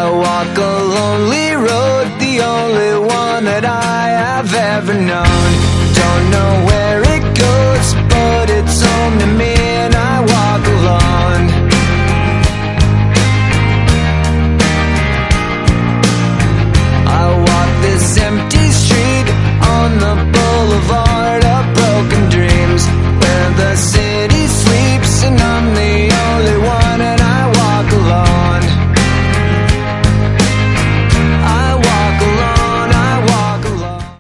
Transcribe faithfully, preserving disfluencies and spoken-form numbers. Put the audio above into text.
walk a lonely road, the only one that I have ever known.